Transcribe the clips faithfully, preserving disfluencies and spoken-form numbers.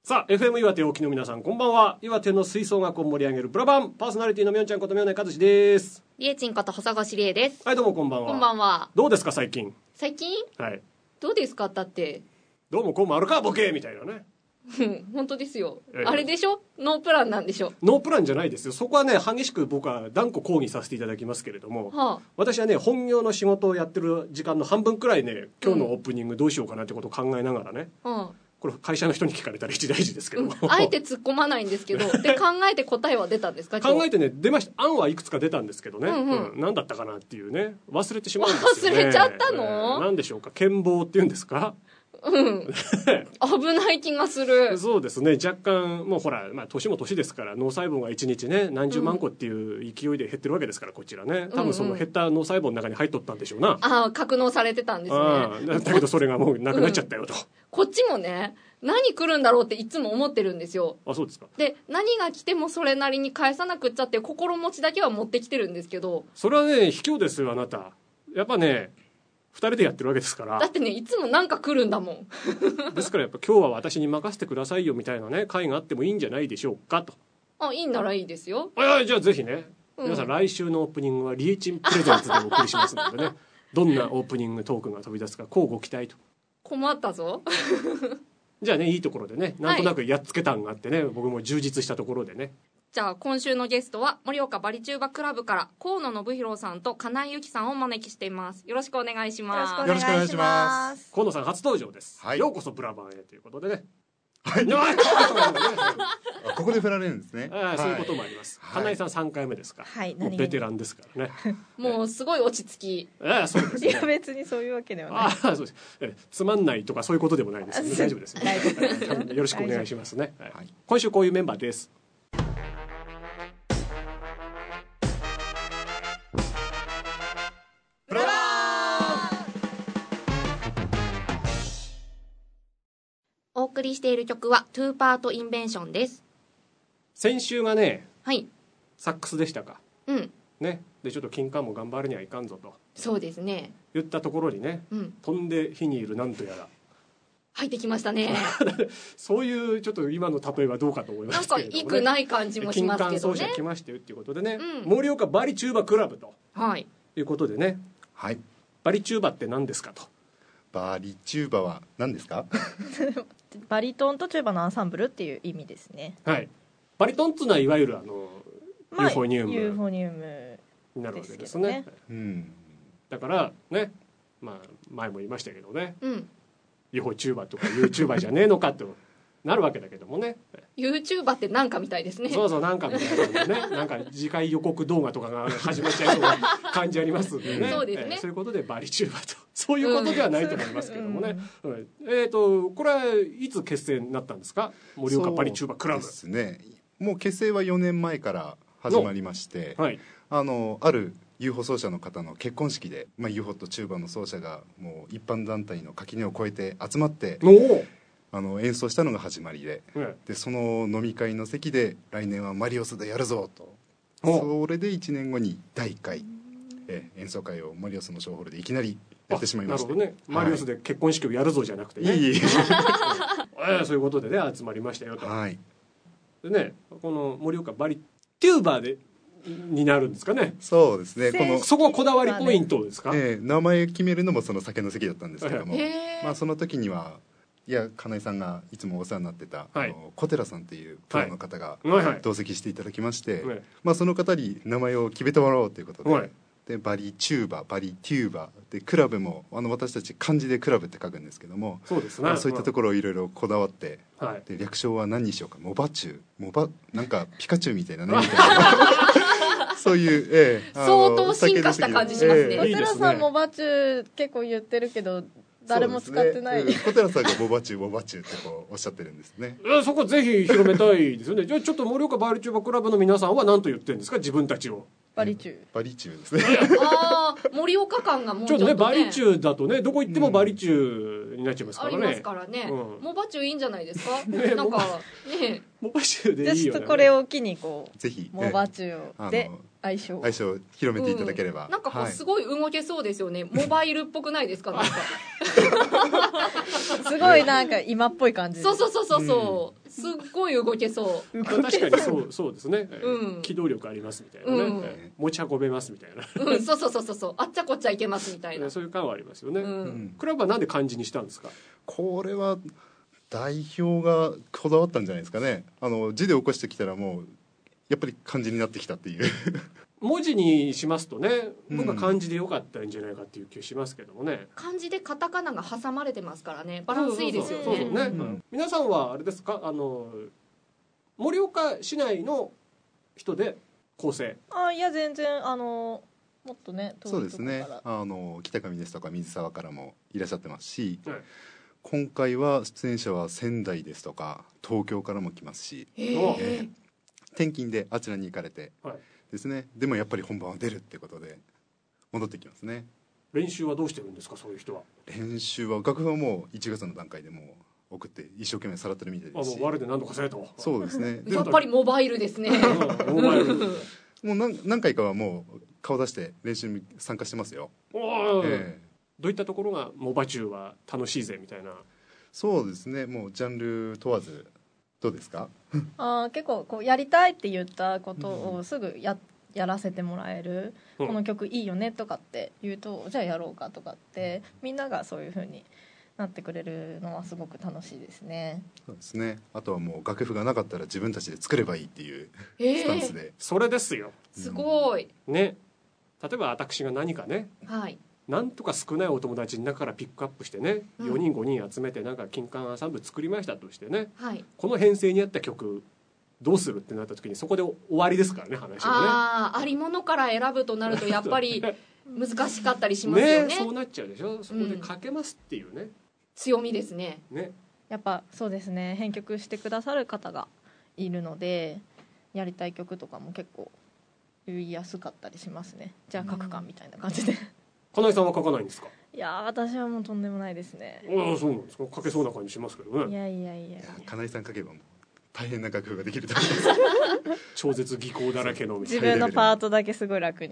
さあ エフエム 岩手お聞きの皆さんこんばんは。岩手の吹奏楽を盛り上げるブラバンパーソナリティのみょんちゃんことみょんねかずしです。 りえちんこと細越りえです。 はいどうもこんばんは。 こんばんは。 どうですか最近。 最近はいどうですかだってどうもこうもあるかボケみたいなね本当ですよ、 ええ、 あれでしょノープランなんでしょ。 ノープランじゃないですよ。そこはね激しく僕は断固抗議させていただきますけれども、はあ、私はね本業の仕事をやってる時間の半分くらいね今日のオープニングどうしようかなってことを考えながらね、うん、これ会社の人に聞かれたら一大事ですけども、 うん、あえて突っ込まないんですけどで考えて答えは出たんですか。 考えてね出ました。案はいくつか出たんですけどね、うんうんうん、何だったかなっていうね忘れてしまうんですよね。 忘れちゃったの、えー、何でしょうか。健忘っていうんですか。 うん危ない気がする。 そうですね。若干もうほら、まあ、年も年ですから脳細胞がいちにちね何十万個っていう勢いで減ってるわけですから、こちらね多分その減った脳細胞の中に入っとったんでしょうな、うんうん、 ああ格納されてたんですね。 あだけどそれがもうなくなっちゃったよと、うん、 こっちもね何来るんだろうっていつも思ってるんですよ。 あそうですか。 で何が来てもそれなりに返さなくっちゃって心持ちだけは持ってきてるんですけど、 それはね卑怯ですよあなた。やっぱねふたりでやってるわけですから。 だってねいつもなんか来るんだもんですからやっぱ今日は私に任せてくださいよみたいなね会があってもいいんじゃないでしょうかと。 あいいんならいいですよ。 いやじゃあぜひね、うん、皆さん来週のオープニングはリエチンプレゼンツでお送りしますのでねどんなオープニングトークが飛び出すか乞うご期待と。 困ったぞじゃあねいいところでねなんとなくやっつけ感があってね、はい、僕も充実したところでね。 じゃあ今週のゲストは盛岡バリチューバクラブから河野信弘さんと金井由紀さんをお招きしています。よろしくお願いします。 よろしくお願いします。 河野さん初登場です、はい、ようこそブラバンへということでね。 はいここで振られるんですね。 あ、はい、そういうこともあります、はい、金井さんさんかいめですから、はい、もうベテランですからねもうすごい落ち着きああそうですね。 いや別にそういうわけではない。 ああそうです。えつまんないとかそういうことでもないです、ね、大丈夫ですよ、ね、よろしくお願いしますね、はいはい、今週こういうメンバーです。 お送りしている曲はトゥーパートインベンションです。 先週がね、 はい、 サックスでしたか。 うんね、でちょっと金管も頑張るにはいかんぞとそうですね言ったところにね、うん、飛んで火にいるなんとやら入ってきましたねそういうちょっと今の例えはどうかと思いますけれども、ね、 なんかいくない感じもしますけどね。 金管奏者来ましたよっていうことでね、うん、盛岡バリチューバクラブと、はい、いうことでね、 はい、 バリチューバって何ですかと。 バリチューバは何ですかバリトンとチューバのアンサンブルっていう意味ですね。 はい、バリトンっていうのはいわゆるあの、まあ、ユーフォニウムユーフォニウムになるわけですね、うん、だからね、まあ、前も言いましたけどね、うん、ユーフォチューバとか YouTuber じゃねえのかってなるわけだけどもね YouTuber ってなんかみたいですね。 そうそうなんかみたいなねなんか次回予告動画とかが始まっちゃいそうな感じありますんでねそうですね、 えー、そういうことでバリチューバとそういうことではないと思いますけどもね、うんうん、えーとこれはいつ結成になったんですか。盛岡バリチューバクラブ。 そうですね、もう結成はよねんまえから始まりまして、はい、あのある ユーフォ 奏者の方の結婚式で、まあ、ユーフォ とチューバの奏者がもう一般団体の垣根を越えて集まってあの演奏したのが始まりで、うん、でその飲み会の席で来年はマリオスでやるぞと、それでいちねんごにだいいっかいえ演奏会をマリオスのショーホールでいきなりやってしまいました。 なるほどね、マリオスで結婚式をやるぞじゃなくてね、はい、いいそういうことでね集まりましたよと、はい、でねこの盛岡バリテューバーでになるんですかね。 そうですね、このそこはこだわりポイントですか。 えー、名前決めるのもその酒の席だったんですけども、まあ、その時にはいや金井さんがいつもお世話になってた、はい、あの小寺さんっていうプロの方が同席していただきまして、はいはい、まあ、その方に名前を決めてもらおうということで、はい、でバリチューババリテューバでクラブもあの私たち漢字でクラブって書くんですけども、 そうですね、 そういったところをいろいろこだわって、はい、で略称は何にしようか、モバチューモバなんかピカチュウみたいなねみたいなそういう、ええ、 相当進化した感じしますね。 小寺さんモバチュウ結構言ってるけど誰も使ってない、ね、 小寺さんがモバチュウモバチュウってこうおっしゃってるんですね。 そこぜひ広めたいですよね。じゃあちょっと盛岡バリチューバクラブの皆さんは何と言ってるんですか、自分たちを。 バリチュー、 バリチューですねああ盛岡感がもうちょっとね、 ちょっとねバリチューだとねどこ行ってもバリチューになっちゃいますからね、 ありますからね、うん、モバチューいいんじゃないですかね、なんかねモバチューでいいよね。 ちょっとこれを機にこうぜひモバチューで相性相性広めていただければ、 うん、なんかこうすごい動けそうですよね、はい、モバイルっぽくないですかなんかすごいなんか今っぽい感じそうそうそうそうそう、うん、すっごい動けそう確かにそうそうですね、 うん、 機動力ありますみたいなね、うん、持ち運べますみたいな、 うん、そうそうそうそうあっちゃこっちゃいけますみたいなそういう感はありますよね、 うん、 クラブはなんで漢字にしたんですか？ これは代表がこだわったんじゃないですかね。あの字で起こしてきたらもうやっぱり漢字になってきたっていう文字にしますとね、僕は漢字でよかったんじゃないかっていう気がしますけどもね、 うん、漢字でカタカナが挟まれてますからね、バランスいいですよね。 そうそうそうね、うん、皆さんはあれですか、あの盛岡市内の人で構成？ あいや全然あのもっとね遠いところから。 そうですね、あの北上ですとか水沢からもいらっしゃってますし、 はい、 今回は出演者は仙台ですとか東京からも来ますし、 えーえー転勤であちらに行かれてですね、 はい、 でもやっぱり本番は出るってことで戻ってきますね。 練習はどうしてるんですか、そういう人は？ 練習は楽譜はもういちがつの段階でもう送って一生懸命さらってるみたいですし、 あもう我で何とかせえと。 そうですねやっぱりモバイルですねモバイルもう 何, 何回かはもう顔出して練習に参加してますよ。 お、 えー、どういったところがモバ中は楽しいぜみたいな？ そうですね、もうジャンル問わず。どうですか？ あ結構こうやりたいって言ったことをすぐ や, やらせてもらえる、うん、この曲いいよねとかって言うとじゃあやろうかとかってみんながそういう風になってくれるのはすごく楽しいですね。 そうですね、あとはもう楽譜がなかったら自分たちで作ればいいっていうスタンスで、えー、 それですよ。 すごい、 うん、ね、例えば私が何かね、 はい、 なんとか少ないお友達の中からピックアップしてね、うん、よにんごにん集めてなんか金管アンサンブル作りましたとしてね、 はい、 この編成に合った曲どうするってなった時にそこで終わりですからね、話がね。 ああ、ありものから選ぶとなるとやっぱり難しかったりしますよね。 ね、そうなっちゃうでしょ。そこでかけますっていうね、うん、 強みですね。 ね、 やっぱそうですね、編曲してくださる方がいるのでやりたい曲とかも結構言いやすかったりしますね。じゃあ書くかみたいな感じで、うん、 金井さんは書かないんですか？ いや私はもうとんでもないですね。 ああ、そうなんですか。書けそうな感じしますけどね。 いやいやいやいや、 金井さん書けばもう大変な楽譜ができると思います超絶技巧だらけのみたいな、 自分のパートだけすごい楽に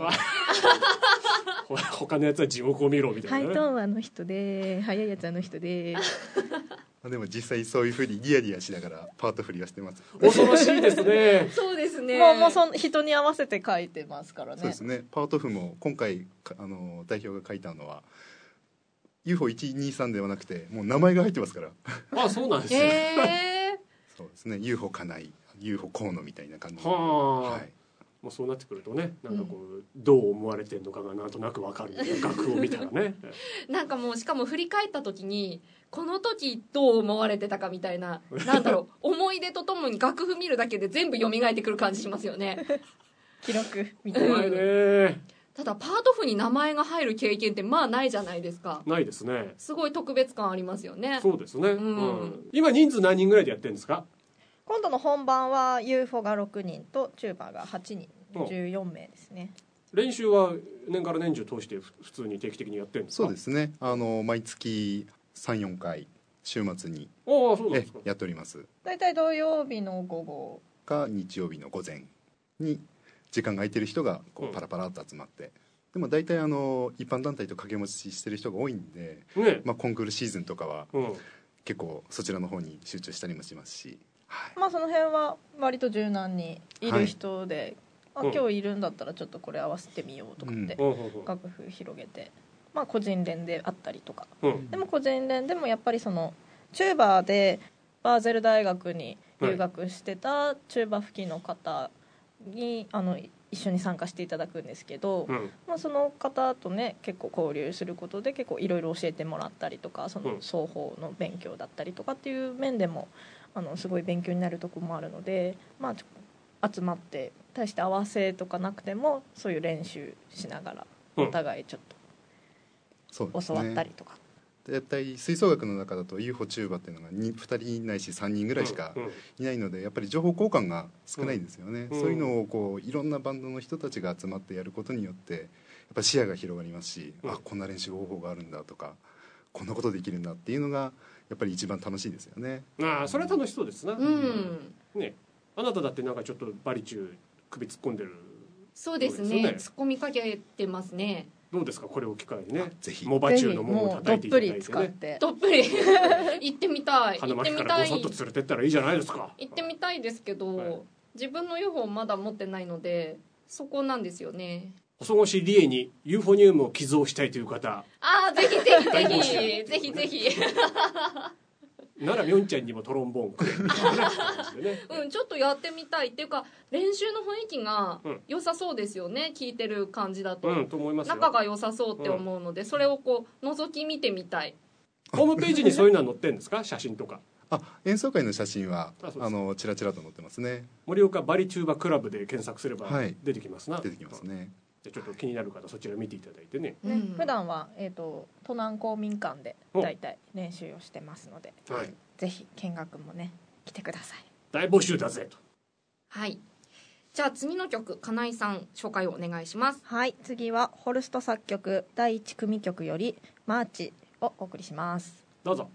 他のやつは地獄を見ろみたいな、ね、 ハイトーンはあの人で速いやつあの人ででも実際そういうふうにニヤニヤしながらパート振りはしてます。 恐ろしいですねそうですね、 もう、もうそ人に合わせて書いてますからね。 そうですね、パート譜も今回あの代表が書いたのは ユーフォーいちにさん ではなくてもう名前が入ってますからあ、そうなんですよ、 えー、 そうですね、 ユーフォー 金井 ユーフォー 河野みたいな感じで、 は、 はい、 もうそうなってくるとね、なんかこう、うん、どう思われてるのかがなんとなく分かる楽譜を見たらねなんかもうしかも振り返った時にこの時どう思われてたかみたいな、なんだろう思い出とともに楽譜見るだけで全部蘇ってくる感じしますよね記録みたいな、 ね、 ただパート譜に名前が入る経験ってまあないじゃないですか。 ないですね。 すごい特別感ありますよね。 そうですね、 うんうん、今人数何人ぐらいでやってるんですか？ 今度の本番は ユーフォー がろくにんとチューバーがはちにん、じゅうよんめいですね。 練習は年から年中通して普通に定期的にやってるんですか？ そうですね、あの毎月 さん,よん 回週末にああ、そうなんですか。 やっております。 だいたい土曜日の午後か日曜日の午前に時間が空いてる人がこうパラパラっと集まって、うん、でも大体あの一般団体と掛け持ちしてる人が多いんで、ね、まあ、コンクールシーズンとかは結構そちらの方に集中したりもしますし、はい、 まあその辺は割と柔軟にいる人で、はい、あ今日いるんだったらちょっとこれ合わせてみようとかって楽譜広げて、まあ個人連であったりとか、うん、でも個人連でもやっぱりそのチューバーでバーゼル大学に留学してたチューバ吹きの方にあの一緒に参加していただくんですけど、うん、まあ、その方とね結構交流することで結構いろいろ教えてもらったりとか、その双方の勉強だったりとかっていう面でもあのすごい勉強になるところもあるので、まあ、集まって大して合わせとかなくてもそういう練習しながらお互いちょっと教わったりとか、 絶対吹奏楽の中だと ユーフォー チューバっていうのが 2, ふたりないしさんにんぐらいしかいないので、やっぱり情報交換が少ないんですよね、うん、そういうのをこういろんなバンドの人たちが集まってやることによってやっぱ視野が広がりますし、うん、あこんな練習方法があるんだとかこんなことできるんだっていうのがやっぱり一番楽しいですよね。 ああ、それは楽しそうですな、 うん、 ね、あなただってなんかちょっとバリチュー首突っ込んでるそうですね、ね、突っ込みかけてますね。 どうですかこれを機会にね、 ぜひモバチューの門を叩いていただいてね、 どっぷり行ってみたい。 花巻からごそっと連れてったらいいじゃないですか。 行ってみたいですけど、はい、自分の ユーフォー まだ持ってないのでそこなんですよね。 細腰理恵にユーフォニウムを寄贈したいという方、 ああぜひぜひぜひぜひぜひならみょんちゃんにもトロンボーンくれみたいなねうんちょっとやってみたいっていうか練習の雰囲気が良さそうですよね、うん、聞いてる感じだと、 うん、と思いますよ。 仲が良さそうって思うので、うん、それをこう覗き見てみたい。 ホームページにそういうのは載ってるんですか写真とか。 あ演奏会の写真はあのチラチラと載ってますね。 盛岡バリチューバクラブで検索すれば出てきますな、 はい、出てきますね。 じゃちょっと気になる方そちら見ていただいてね、 ね、うん、普段は、えーと、都南公民館でだいたい練習をしてますので、はい、ぜひ見学もね来てください。 大募集だぜと。 はい、じゃあ次の曲金井さん紹介をお願いします。 はい、次はホルスト作曲だいいち組曲よりマーチをお送りします。 どうぞ。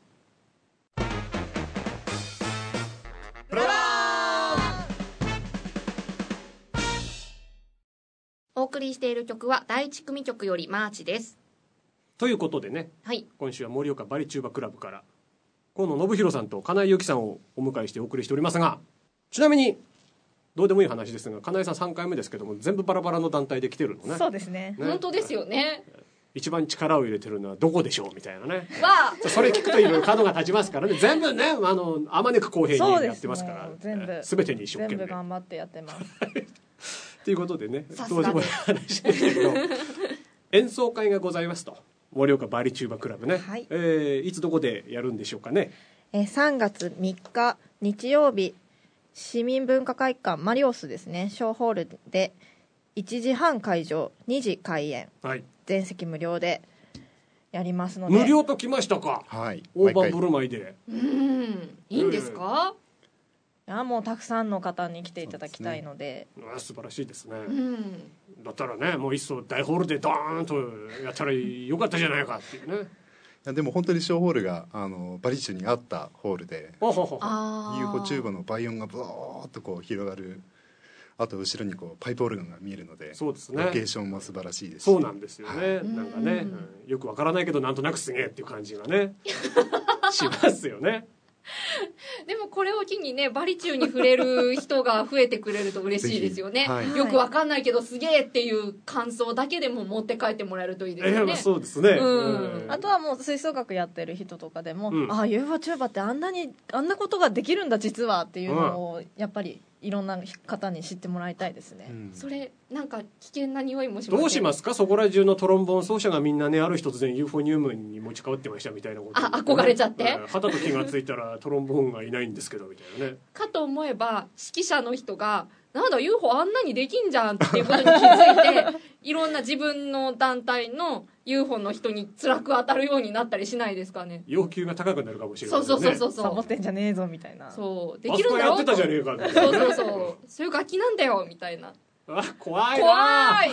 お送りしている曲はだいいち組曲よりマーチです。 ということでね、 はい、 今週は盛岡バリチューバクラブから河野信弘さんと金井由紀さんをお迎えしてお送りしておりますが、ちなみにどうでもいい話ですが金井さんさんかいめですけども全部バラバラの団体で来てるのね。 そうですね、 ね、本当ですよね。 一番力を入れてるのはどこでしょうみたいなねわそれ聞くといろいろ角が立ちますからね。全部ねあのあまねく公平にやってますから、 全部全てに一生懸命全部頑張ってやってますということでねどうでもいい話ですけど演奏会がございますと盛岡バリチューバクラブね、はい、えー、いつどこでやるんでしょうかね。 えー、さんがつみっか日曜日市民文化会館マリオスですね小ホールでいちじはん会場にじ開演、はい、全席無料でやりますので。 無料ときましたか。 はい、 大盤振る舞いで。 うんいいんですか。 いやもうたくさんの方に来ていただきたいので、 ね、あ素晴らしいですね、 うん、 だったらねもう一層大ホールでドーンとやったらよかったじゃないかっていうね。いやでも本当に小ホールがあのバリッシュに合ったホールで ユーフォ チューバの倍音がブワーッとこう広がる、あと後ろにこうパイプオルガンが見えるので、 そうですね、 ロケーションも素晴らしいですし。 そうなんですよね、はい、なんかね、うん、よくわからないけどなんとなくすげえっていう感じがねしますよねでもこれを機にねバリチューに触れる人が増えてくれると嬉しいですよね、はい、よくわかんないけどすげえっていう感想だけでも持って帰ってもらえるといいですよね。 えー、そうですね、 うん、あとはもう吹奏楽やってる人とかでも、うん、ああ ユーフォ チューバってあんなにあんなことができるんだ実はっていうのをやっぱりいろんな方に知ってもらいたいですね、うん、 それなんか危険な匂いもします。 どうしますかそこら中のトロンボーン奏者がみんなねある日突然 ユーフォ ニウムに持ち変わってましたみたいなこと、 ね、あ憧れちゃって、 はたと気がついたらトロンボーンがいないんですけどみたいなねかと思えば指揮者の人がなんだ ユーフォ あんなにできんじゃんっていうことに気づいていろんな自分の団体の ユーフォ の人に辛く当たるようになったりしないですかね。 要求が高くなるかもしれない、ね、 そうそうそうそうサボってんじゃねえぞみたいな。 そうできるんだよあそこやってたじゃねえかってそうそうそうそういう楽器なんだよみたいな。 あ怖いな怖い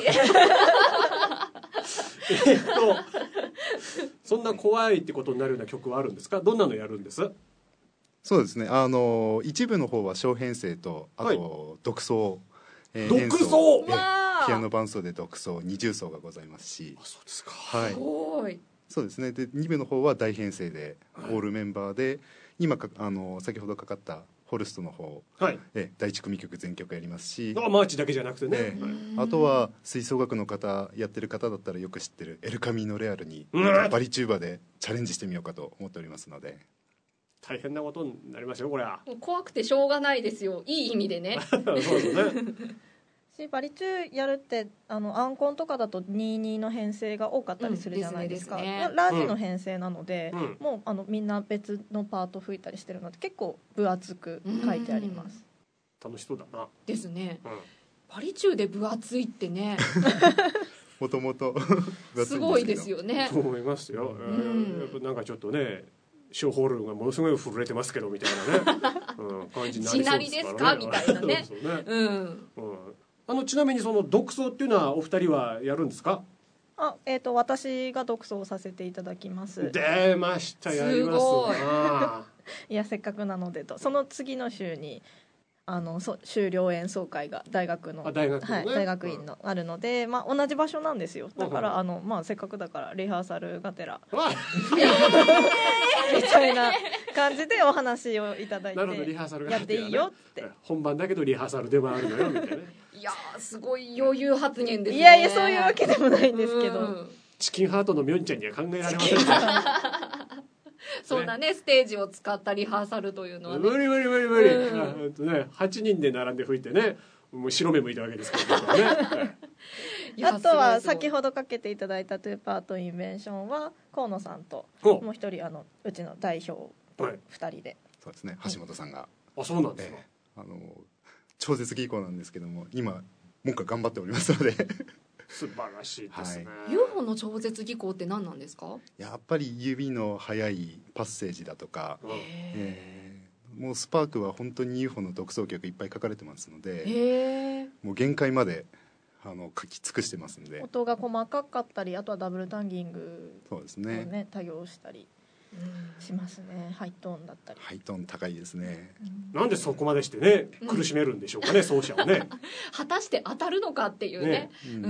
えっとそんな怖いってことになるような曲はあるんですか。どんなのやるんです。 そうですねあの一部の方は小編成とあと、はい、独奏、 えー、独奏ピアノ伴奏で独奏二重奏がございますし。 あそうですか、 はい、 すごい。 そうですねでに部の方は大編成でオールメンバーで、はい、今かあの先ほどかかったホルストの方、はい、えだいいち組曲全曲やりますし、 あマーチだけじゃなくてね、えー、あとは吹奏楽の方やってる方だったらよく知ってるエルカミーノレアルに、うん、バリチューバでチャレンジしてみようかと思っておりますので。 大変なことになりますよこれは。 怖くてしょうがないですよいい意味でねそうですねバリチューやるってあのアンコンとかだとにじゅうにの編成が多かったりするじゃないですか、うんですねですね、ラージの編成なので、うん、もうあのみんな別のパート吹いたりしてるので結構分厚く書いてあります。 楽しそうだなですね、うん、バリチューで分厚いってねもともとすごいですよね。 そう思いますよ、うん、やっぱなんかちょっとね小ホールがものすごい震えてますけどみたいなね、うん、感じになりそうですからね。 地鳴りですかみたいなねそうですよね、うんうん、あのちなみにその独奏っていうのはお二人はやるんですか。 あ、えーと、私が独奏させていただきます。 出ましたやります。 すごいいやせっかくなのでとその次の週にあのそ修了演奏会が大学の大学の、ねはい、大学院のあるので、まあ、同じ場所なんですよ。だからあの、まあ、せっかくだからリハーサルがてらみたいな感じでお話をいただいて、 なるほど、リハーサルがやっていいよって本番だけどリハーサルでもあるのよみたいなねいやーすごい余裕発言ですね。 いやいやそういうわけでもないんですけど、うん、 チキンハートのミョンちゃんには考えられませんそんなねステージを使ったリハーサルというのはね無理無理無理無理、うんね、はちにんで並んで吹いてねもう白目向いたわけですからねあとは先ほどかけていただいたトゥーパートインベンションは河野さんともう一人あのうちの代表とふたりで、はい、 そうですね、橋本さんが、 あ、そうなんですか、 えー、あの超絶技巧なんですけども今もう一回頑張っておりますので素晴らしいですね、はい、 ユーフォー の超絶技巧って何なんですか？ やっぱり指の速いパッセージだとか、えー、もうスパークは本当に ユーフォー の独奏曲いっぱい書かれてますので、もう限界まであの書き尽くしてますんで、 音が細かかったりあとはダブルタンギングそうですね、 ね、多用したりしますね。ハイトーンだったりハイトーン高いですね、 うん、なんでそこまでしてね苦しめるんでしょうかね、うん、奏者をね果たして当たるのかっていうね、ね、 うん、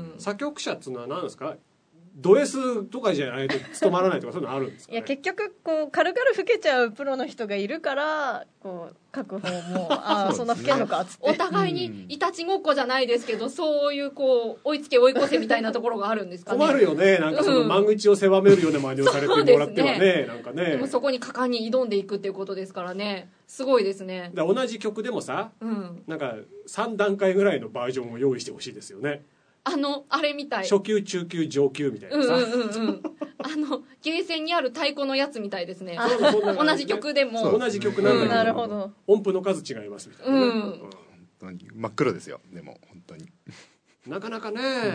作曲者っていうのは何ですか、ド S とかじゃないと務まらないとかそういうのあるんですか、ね、 いや結局こう軽々吹けちゃうプロの人がいるからこう書く方もああ そ, 、ね、そんな吹けんのかっつってお互いにいたちごっこじゃないですけど、そういうこう追いつけ追い越せみたいなところがあるんですかね。 困るよね、なんかその間口を狭めるような真似をされてもらっては ね, ねなんかね、 でもそこに果敢に挑んでいくっていうことですからね、すごいですね。 だ同じ曲でもさ、うん、なんかさん段階ぐらいのバージョンを用意してほしいですよね。 あのあれみたい、 初級中級上級みたいなさ、うんうんうんうん、 あのゲーセンにある太鼓のやつみたいですね。同じ曲でも同じ曲なんだけど、うん、 なるほど、 音符の数違いますみたいな、ね、うん、 本当に真っ黒ですよ。でも本当になかなかね、うん、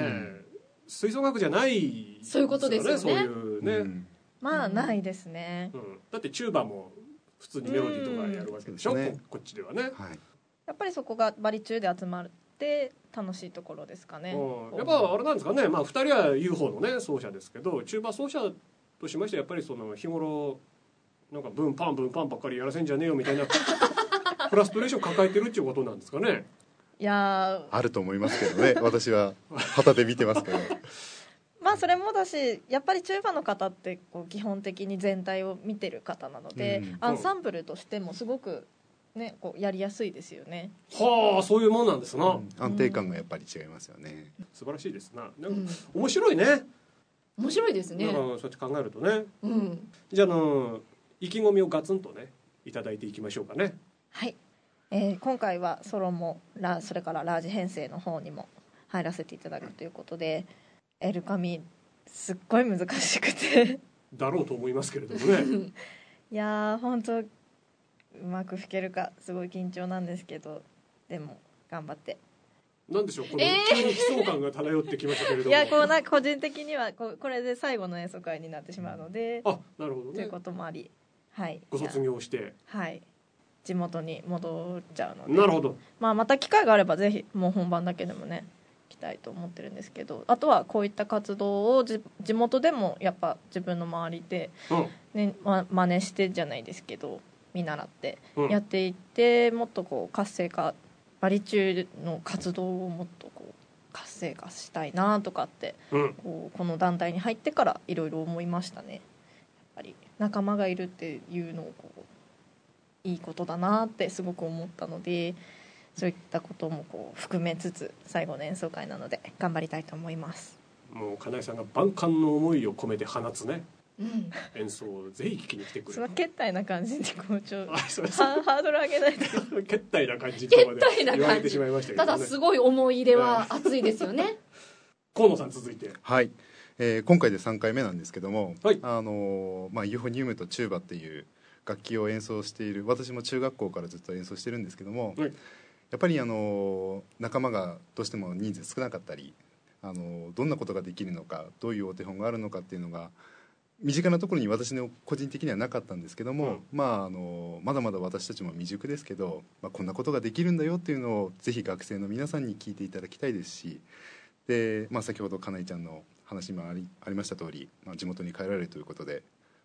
吹奏楽じゃない、ね、 そういうことですよね。 そういうね、うん、 まあないですね、 うん、だってチューバも普通にメロディーとかやるわけでしょ、うんね、こ, こっちではね、はい、 やっぱりそこがバリチューで集まって楽しいところですかね、 うん、やっぱあれなんですかね、まあ、ふたりは ユーフォー のね奏者ですけど、チューバ奏者としましてはやっぱりその日頃なんかブンパンブンパンばっかりやらせんじゃねえよみたいなフラストレーション抱えてるっていうことなんですかね。 いやあると思いますけどね私は旗で見てますけどまあそれもだし、やっぱりチューバの方ってこう基本的に全体を見てる方なので、うん、アンサンブルとしてもすごくね、こうやりやすいですよね。 はあ、そういうもんなんですな、うん、 安定感がやっぱり違いますよね、 うん、素晴らしいですな。なんか面白いね、 面白いですね。 なんかそうやって考えるとね、 うん、 じゃあ、あの意気込みをガツンとねいただいていきましょうかね。 はい、えー、今回はソロもラそれからラージ編成の方にも入らせていただくということで、エルカミすっごい難しくてだろうと思いますけれどもねいやー本当うまく吹けるかすごい緊張なんですけど、でも頑張って。 なんでしょう、この急に悲壮感が漂ってきましたけれども、 いやこうな個人的にはここれで最後の演奏会になってしまうので、 あ、なるほどね、 ということもあり、はい、 ご卒業してはい地元に戻っちゃうので、 なるほど、 まあ、また機会があればぜひもう本番だけでもね行きたいと思ってるんですけど、あとはこういった活動をじ地元でもやっぱ自分の周りで、うんねま、真似してじゃないですけど見習ってやっていって、うん、もっとこう活性化、バリチューの活動をもっとこう活性化したいなとかって、うん、こうこの団体に入ってからいろいろ思いましたね。やっぱり仲間がいるっていうのをこういいことだなってすごく思ったので、そういったこともこう含めつつ最後の演奏会なので頑張りたいと思います。 もう金井さんが万感の思いを込めて放つね、うん、演奏をぜひ聴きに来てくれる。 その決体な感じでこうちょハードル上げないと決体な感じとまで言われてしまいましたけど、ね、 ただすごい思い入れは熱いですよね河野さん続いて。 はい、えー、今回でさんかいめなんですけども、はい、あのーまあ、ユーフォニウムとチューバっていう楽器を演奏している、私も中学校からずっと演奏してるんですけども、はい、やっぱりあの仲間がどうしても人数少なかったり、あのどんなことができるのか、どういうお手本があるのかっていうのが身近なところに私の個人的にはなかったんですけども、うん、まあ、あのまだまだ私たちも未熟ですけど、まあ、こんなことができるんだよっていうのをぜひ学生の皆さんに聞いていただきたいですし、で、まあ、先ほどかなえちゃんの話もあり、ありました通り、まあ、地元に帰られるということで、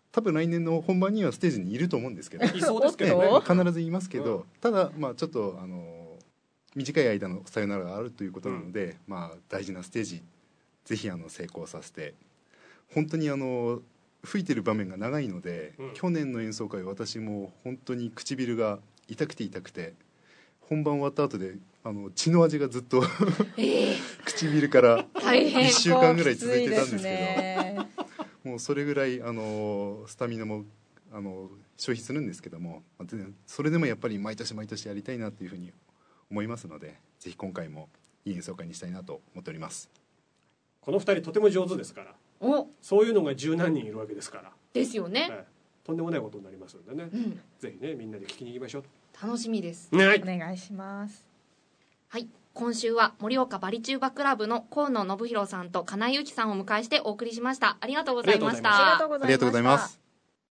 多分来年の本番にはステージにいると思うんですけどいそうですけどね、 ね、必ず言いますけど、うん、ただまあちょっとあの短い間のさよならがあるということなので、うん、まあ大事なステージぜひあの成功させて、本当にあの吹いてる場面が長いので、うん、去年の演奏会私も本当に唇が痛くて痛くて、本番終わった後であの血の味がずっとえー、唇からいっしゅうかんぐらい続いてたんですけど、もうそれぐらいあのスタミナもあの消費するんですけども、それでもやっぱり毎年毎年やりたいなというふうに思いますので、ぜひ今回もいい演奏会にしたいなと思っております。 このふたりとても上手ですから、おそういうのが十何人いるわけですからですよね、 はい、とんでもないことになりますのでね、うん、ぜひねみんなで聞きに行きましょう。 楽しみです、 はい、お願いします。 はい、今週は盛岡バリチューバクラブの河野信弘さんと金井由紀さんをお迎えしてお送りしました。ありがとうございました。 ありがとうございます。